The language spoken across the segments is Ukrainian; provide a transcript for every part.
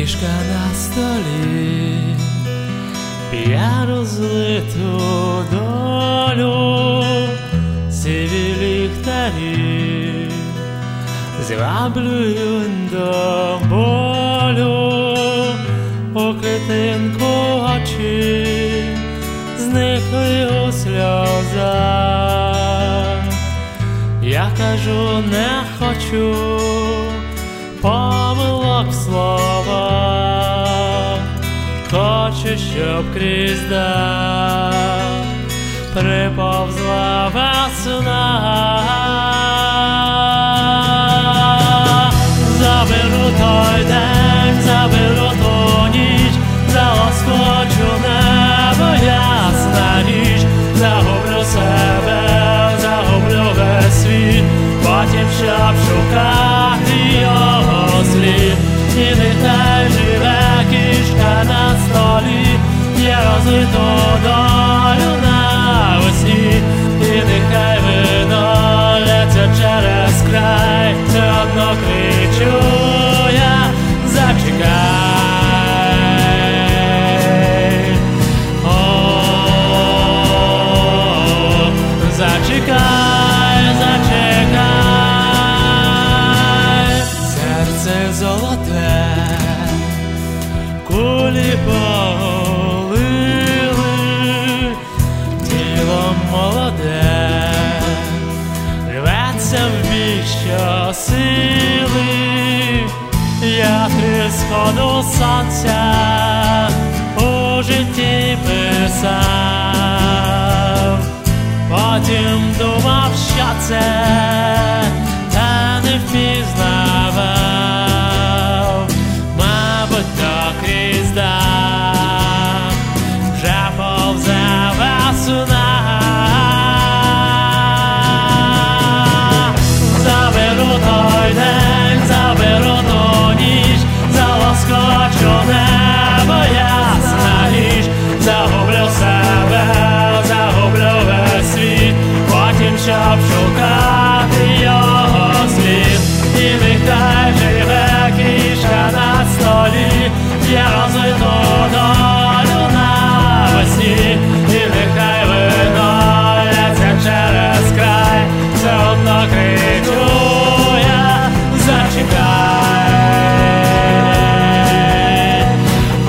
Книжка на столі, п'я розлиту долю, сиві ліхтарі зваблюють до болю, у клітинку очі зникли у сльозах. Я кажу, не хочу помилок в словах, хочу, щоб крізь дах приповзла весна. Заберу той день, заберу ту ніч, залоскочу небо, ясна ніч, загублю себе, загублю весь світ, потім щоб шукати його слід. І нехай живе кішка на столі, є розлиту долю навесні. І нехай вино лється через край, все одно кричу я: зачекай, о, зачекай, зачекай. Серце золоте, кулі полили, тіло молоде рветься в бік щосили. Я три сходу сонця у житті писав, потім думав, що це, та не впізнавав. Мабуть, то крізь дах вже повзе весна. Заберу той день, заберу ту ніч, залоскочу небо, ясна ніч, загублю себе, загублю весь світ, потім щоб шукати його слід. І нехай живе кішка на столі, є розлиту долю навесні. І нехай вино лється через край, все одно кричу я: зачекай, о,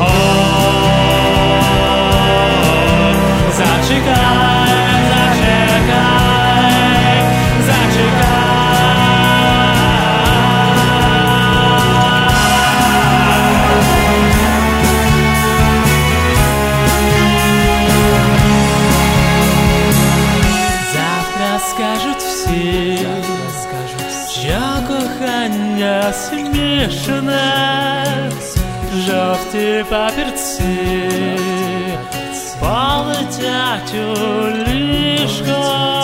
зачекай, зачекай, зачекай. Завтра скажуть всі, що кохання смішне, жовті папірці полетять у ліжко.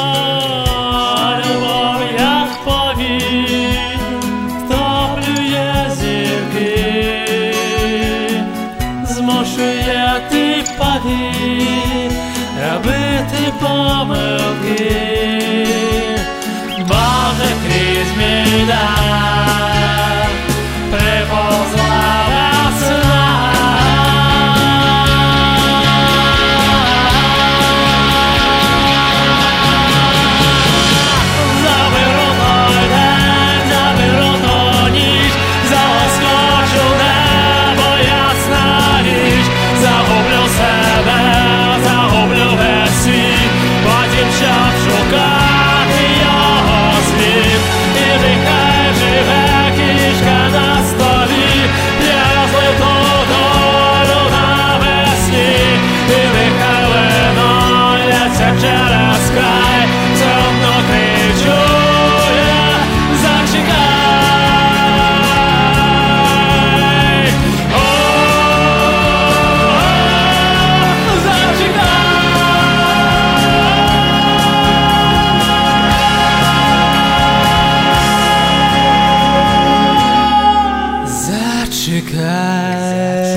Любов, як повінь, втоплює зірки, змушує типові робити помилки. Боже, крізь мій дах приповзла весна. Заберу той день, заберу ту ніч, залоскочу небо, ясна ніч, загублю себе, загублю весь світ, потім щоб шукати його слід. І нехай живе кішка на столі, я розлиту долю навесні. І нехай вино лється через край, все одно кричу я: зачекай, о, зачекай. Зачекай.